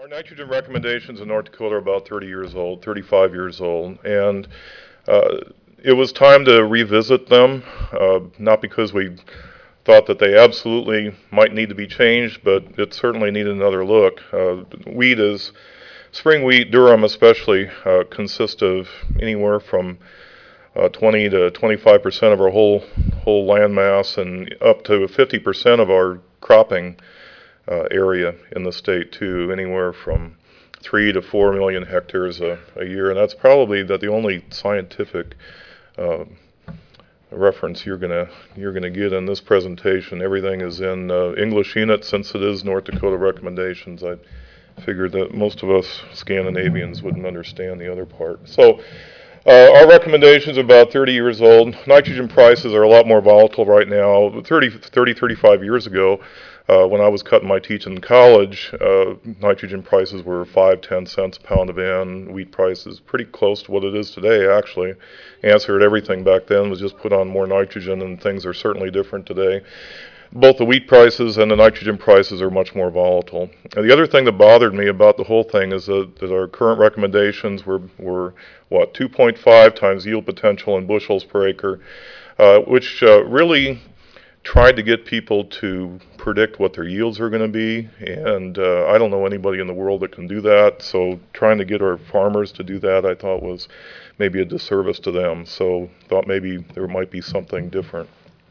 Our nitrogen recommendations in North Dakota are about 30 years old, 35 years old, and uh, it was time to revisit them, not because we thought that they absolutely might need to be changed, but it certainly needed another look. Wheat is, spring wheat, durum especially, consists of anywhere from 20 to 25% of our whole land mass and up to 50% of our cropping area in the state too, anywhere from 3 to 4 million hectares a year, and that's probably the only scientific uh, reference you're gonna get in this presentation. Everything is in English unit since it is North Dakota recommendations. I figured that most of us Scandinavians wouldn't understand the other part. So our recommendations are about 30 years old. Nitrogen prices are a lot more volatile right now. 35 years ago, when I was cutting my teeth in college, nitrogen prices were 5, 10 cents a pound of N. Wheat prices pretty close to what it is today, actually. Answer to everything back then was just put on more nitrogen, and things are certainly different today. Both the wheat prices and the nitrogen prices are much more volatile. And the other thing that bothered me about the whole thing is that our current recommendations were what, 2.5 times yield potential in bushels per acre, which really tried to get people to predict what their yields are going to be, and I don't know anybody in the world that can do that, so trying to get our farmers to do that I thought was maybe a disservice to them, so thought maybe there might be something different.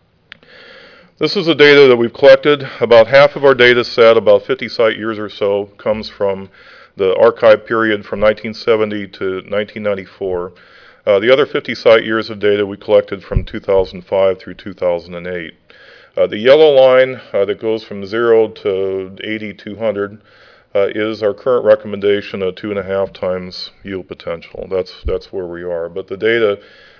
This is the data that we've collected. About half of our data set, about 50 site years or so, comes from the archive period from 1970 to 1994. The other 50 site years of data we collected from 2005 through 2008. The yellow line that goes from 0 to 80, 200 is our current recommendation of 2.5 times yield potential. That's where we are. But the data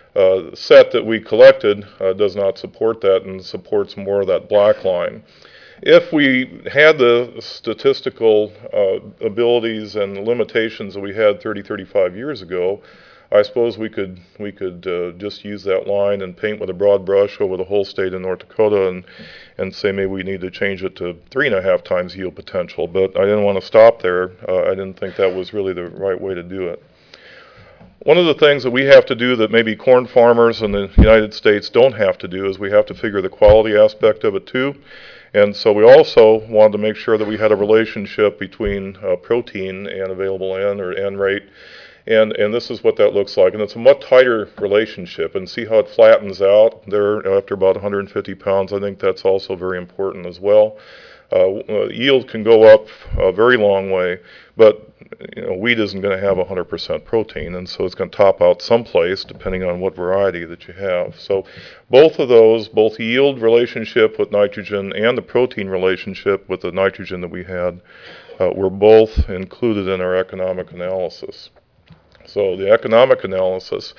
set that we collected does not support that and supports more of that black line. If we had the statistical abilities and limitations that we had 30, 35 years ago, I suppose we could just use that line and paint with a broad brush over the whole state of North Dakota and say maybe we need to change it to 3.5 times yield potential. But I didn't want to stop there. I didn't think that was really the right way to do it. One of the things that we have to do that maybe corn farmers in the United States don't have to do is we have to figure the quality aspect of it too. And so we also wanted to make sure that we had a relationship between protein and available N or N rate. And this is what that looks like. And it's a much tighter relationship. And see how it flattens out there after about 150 pounds. I think that's also very important as well. Yield can go up a very long way, but wheat isn't going to have 100% protein, and so it's going to top out someplace depending on what variety that you have. So both of those, both the yield relationship with nitrogen and the protein relationship with the nitrogen that we had, were both included in our economic analysis. So the economic analysis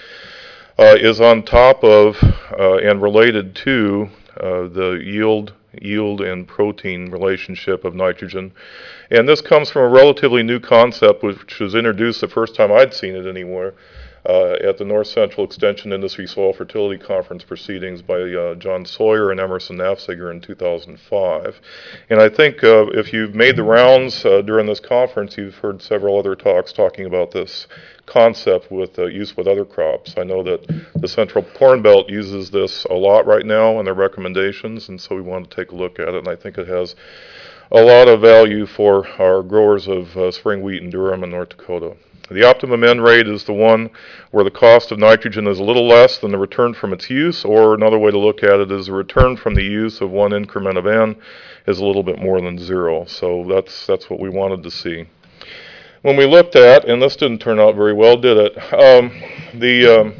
is on top of and related to the yield and protein relationship of nitrogen. And this comes from a relatively new concept which was introduced the first time I'd seen it anywhere at the North Central Extension Industry Soil Fertility Conference proceedings by John Sawyer and Emerson Nafziger in 2005. And I think if you've made the rounds during this conference, you've heard several other talks talking about this concept with use with other crops. I know that the Central Corn Belt uses this a lot right now in their recommendations, and so we want to take a look at it, and I think it has a lot of value for our growers of spring wheat and durum in North Dakota. The optimum N rate is the one where the cost of nitrogen is a little less than the return from its use, or another way to look at it is the return from the use of one increment of N is a little bit more than 0. So that's what we wanted to see. When we looked at, and this didn't turn out very well, did it?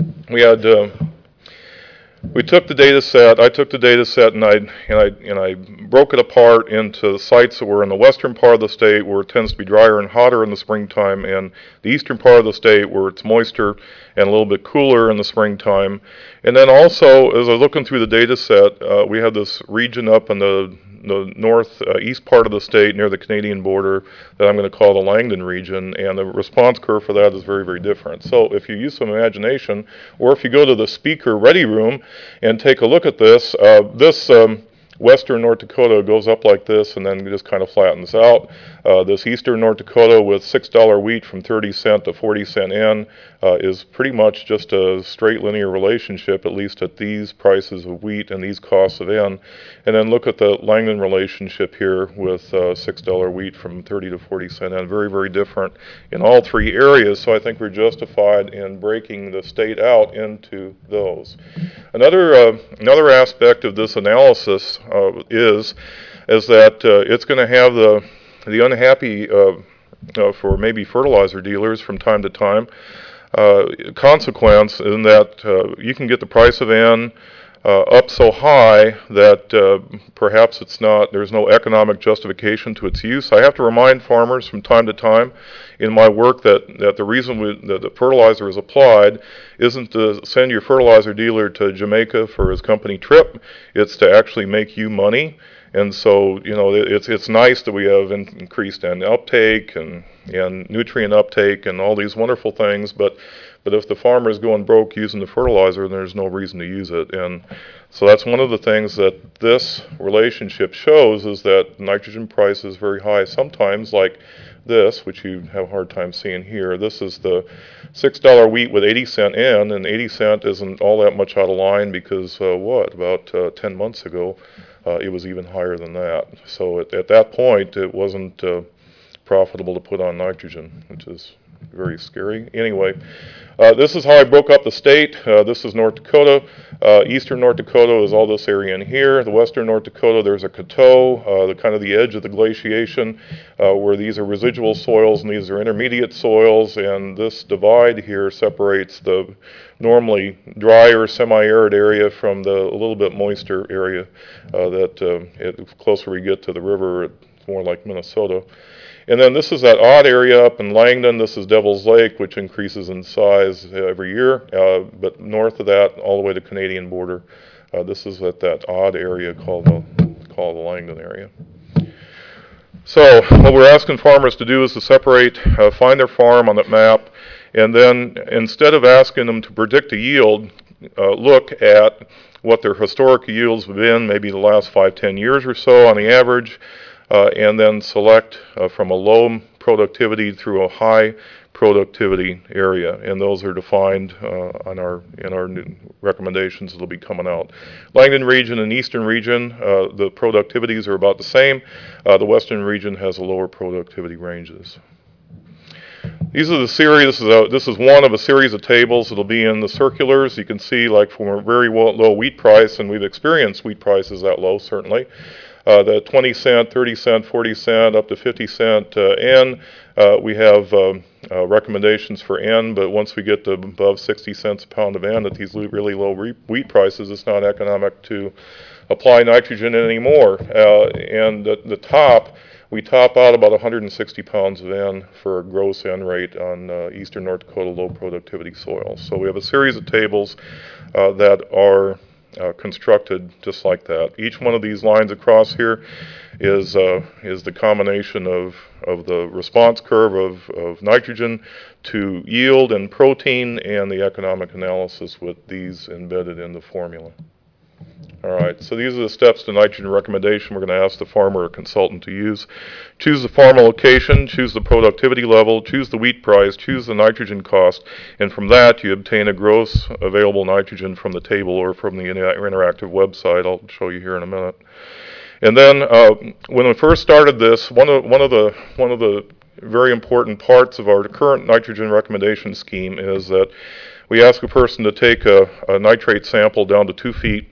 We took the data set. I took the data set and I broke it apart into sites that were in the western part of the state where it tends to be drier and hotter in the springtime, and the eastern part of the state where it's moister and a little bit cooler in the springtime. And then also, as I was looking through the data set, we have this region up in the northeast part of the state near the Canadian border that I'm going to call the Langdon region, and the response curve for that is very, very different. So if you use some imagination, or if you go to the speaker ready room and take a look at this, western North Dakota goes up like this and then just kind of flattens out. This eastern North Dakota with $6 wheat from 30 cent to 40 cent N is pretty much just a straight linear relationship, at least at these prices of wheat and these costs of N. And then look at the Langdon relationship here with $6 wheat from 30 to 40 cent N. Very, very different in all three areas, so I think we're justified in breaking the state out into those. Another aspect of this analysis is that it's going to have the unhappy for maybe fertilizer dealers from time to time consequence in that you can get the price of N up so high that perhaps there's no economic justification to its use. I have to remind farmers from time to time in my work that the reason that the fertilizer is applied isn't to send your fertilizer dealer to Jamaica for his company trip. It's to actually make you money. And so, it's nice that we have increased N uptake and nutrient uptake and all these wonderful things, but if the farmer is going broke using the fertilizer, then there's no reason to use it. And so that's one of the things that this relationship shows, is that nitrogen price is very high. Sometimes, like this, which you have a hard time seeing here, this is the $6 wheat with 80 cent N, and 80 cent isn't all that much out of line because about 10 months ago, it was even higher than that. So at that point, it wasn't profitable to put on nitrogen, which is very scary. Anyway, this is how I broke up the state. This is North Dakota. Eastern North Dakota is all this area in here. The western North Dakota, there's a coteau, the kind of the edge of the glaciation, where these are residual soils and these are intermediate soils, and this divide here separates the normally drier, semi-arid area from the a little bit moister area the closer we get to the river, it's more like Minnesota. And then this is that odd area up in Langdon. This is Devil's Lake, which increases in size every year. But north of that, all the way to the Canadian border, this is at that odd area called the Langdon area. So what we're asking farmers to do is to separate, find their farm on that map, and then instead of asking them to predict a yield, look at what their historic yields have been, maybe the last 5-10 years or so on the average, and then select from a low productivity through a high productivity area, and those are defined in our new recommendations that'll be coming out. Langdon region and eastern region, the productivities are about the same. The western region has a lower productivity ranges. These are the series. This is one of a series of tables that'll be in the circulars. You can see, like, from a very low wheat price, and we've experienced wheat prices that low certainly. The 20 cent, 30 cent, 40 cent, up to 50 cent N. We have recommendations for N, but once we get to above 60 cents a pound of N at these really low wheat prices, it's not economic to apply nitrogen anymore. And the top, we top out about 160 pounds of N for a gross N rate on eastern North Dakota low productivity soils. So we have a series of tables that are constructed just like that. Each one of these lines across here is the combination of the response curve of nitrogen to yield and protein, and the economic analysis with these embedded in the formula. All right, so these are the steps to nitrogen recommendation we're going to ask the farmer or consultant to use. Choose the farm location, choose the productivity level, choose the wheat price, choose the nitrogen cost, and from that you obtain a gross available nitrogen from the table or from the interactive website. I'll show you here in a minute. And then when we first started this, one of the very important parts of our current nitrogen recommendation scheme is that we ask a person to take a nitrate sample down to 2 feet.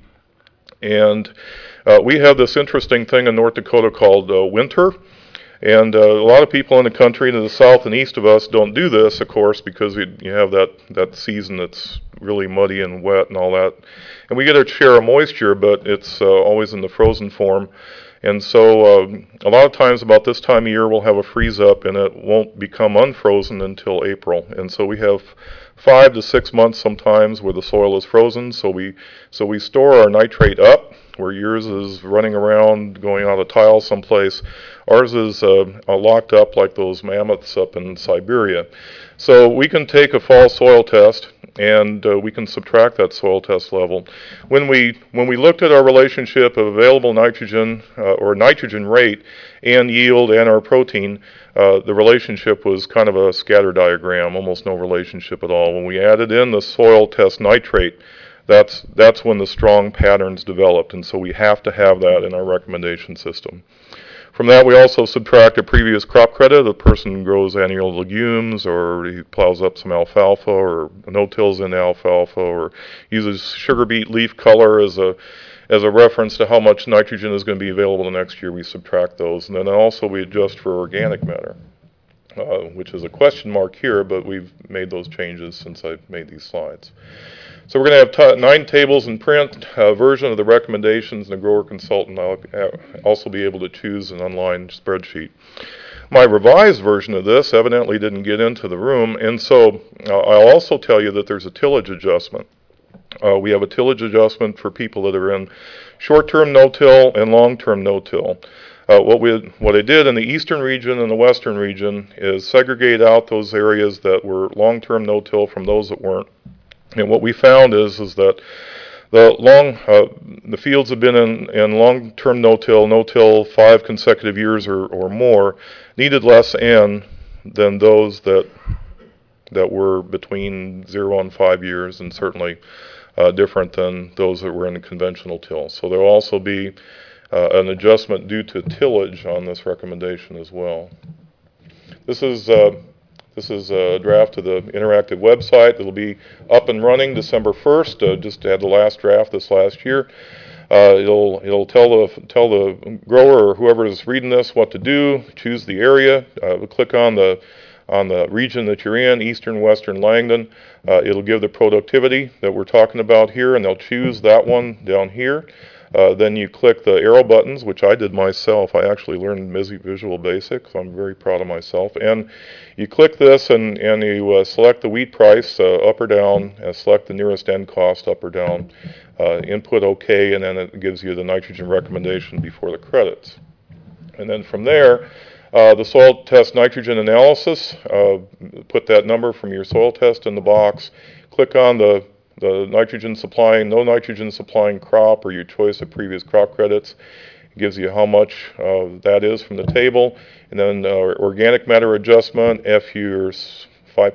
And we have this interesting thing in North Dakota called winter. And a lot of people in the country to the south and east of us don't do this, of course, because you have that season that's really muddy and wet and all that. And we get our share of moisture, but it's always in the frozen form. And so a lot of times about this time of year we'll have a freeze up and it won't become unfrozen until April. And so we have 5 to 6 months sometimes where the soil is frozen. So we store our nitrate up where yours is running around going on a tile someplace. Ours is locked up like those mammoths up in Siberia. So we can take a fall soil test and we can subtract that soil test level. When we looked at our relationship of available nitrogen or nitrogen rate and yield and our protein, the relationship was kind of a scatter diagram, almost no relationship at all. When we added in the soil test nitrate, that's when the strong patterns developed, and so we have to have that in our recommendation system. From that, we also subtract a previous crop credit. A person grows annual legumes, or he plows up some alfalfa, or no-tills in alfalfa, or uses sugar beet leaf color as a reference to how much nitrogen is going to be available the next year. We subtract those, and then also we adjust for organic matter, which is a question mark here, but we've made those changes since I made these slides. So we're going to have 9 tables in print, version of the recommendations, and the grower consultant will also be able to choose an online spreadsheet. My revised version of this evidently didn't get into the room, and so I'll also tell you that there's a tillage adjustment. We have a tillage adjustment for people that are in short-term no-till and long-term no-till. What I did in the eastern region and the western region is segregate out those areas that were long-term no-till from those that weren't. And what we found is that the fields have been in long-term no-till 5 consecutive years or more, needed less N than those that were between 0 and 5 years, and certainly different than those that were in the conventional till. So there will also be an adjustment due to tillage on this recommendation as well. This is a draft of the interactive website. It'll be up and running December 1st. Just had the last draft this last year. It'll tell the grower or whoever is reading this what to do. Choose the area. Click on the region that you're in, eastern, western Langdon. It'll give the productivity that we're talking about here, and they'll choose that one down here. Then you click the arrow buttons, which I did myself. I actually learned MISI Visual Basic, so I'm very proud of myself. And you click this and you select the wheat price up or down, select the nearest end cost up or down, input OK, and then it gives you the nitrogen recommendation before the credits. And then from there, the soil test nitrogen analysis, put that number from your soil test in the box, click on the nitrogen supplying, no nitrogen supplying crop, or your choice of previous crop credits. It gives you how much that is from the table. And then organic matter adjustment, FU is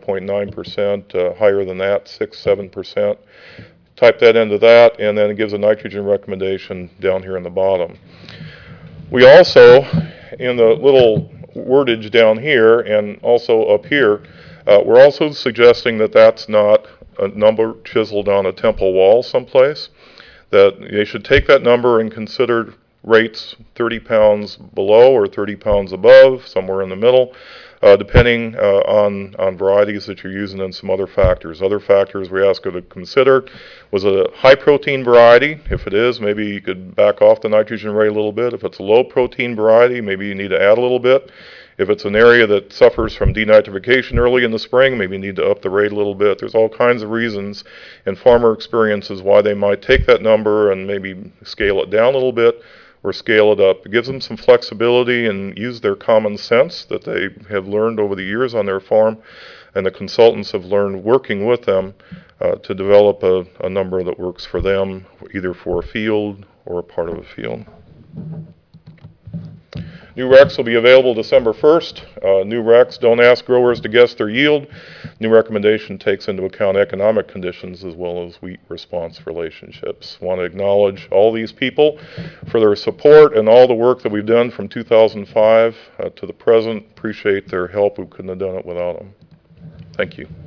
5.9%, higher than that, 6-7%. Type that into that, and then it gives a nitrogen recommendation down here in the bottom. We also, in the little wordage down here and also up here, we're also suggesting that that's not a number chiseled on a temple wall someplace, that they should take that number and consider rates 30 pounds below or 30 pounds above, somewhere in the middle, depending on varieties that you're using and some other factors. Other factors we ask you to consider: was it a high protein variety? If it is, maybe you could back off the nitrogen rate a little bit. If it's a low protein variety, maybe you need to add a little bit. If it's an area that suffers from denitrification early in the spring, maybe you need to up the rate a little bit. There's all kinds of reasons and farmer experiences why they might take that number and maybe scale it down a little bit or scale it up. It gives them some flexibility and use their common sense that they have learned over the years on their farm, and the consultants have learned working with them to develop a number that works for them, either for a field or a part of a field. New recs will be available December 1st. New recs don't ask growers to guess their yield. New recommendation takes into account economic conditions as well as wheat response relationships. Want to acknowledge all these people for their support and all the work that we've done from 2005 to the present. Appreciate their help. We couldn't have done it without them. Thank you.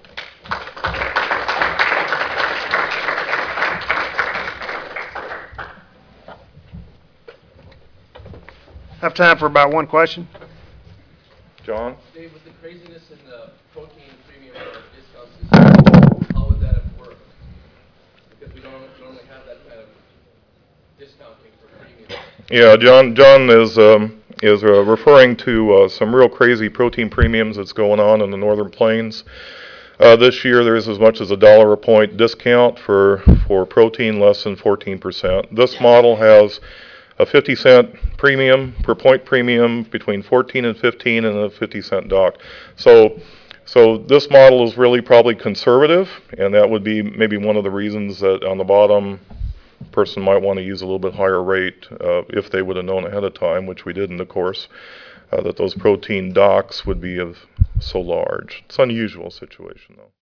Have time for about one question. John? Dave, with the craziness in the protein premium or discount system, how would that have worked? Because we don't normally have that kind of discounting for premium. Yeah, John is referring to some real crazy protein premiums that's going on in the Northern Plains. This year, there's as much as $1 a point discount for protein less than 14%. This model has a 50-cent premium per point premium between 14 and 15 and a 50-cent dock. So this model is really probably conservative, and that would be maybe one of the reasons that on the bottom, person might want to use a little bit higher rate if they would have known ahead of time, which we didn't, of course, that those protein docks would be of so large. It's an unusual situation, though.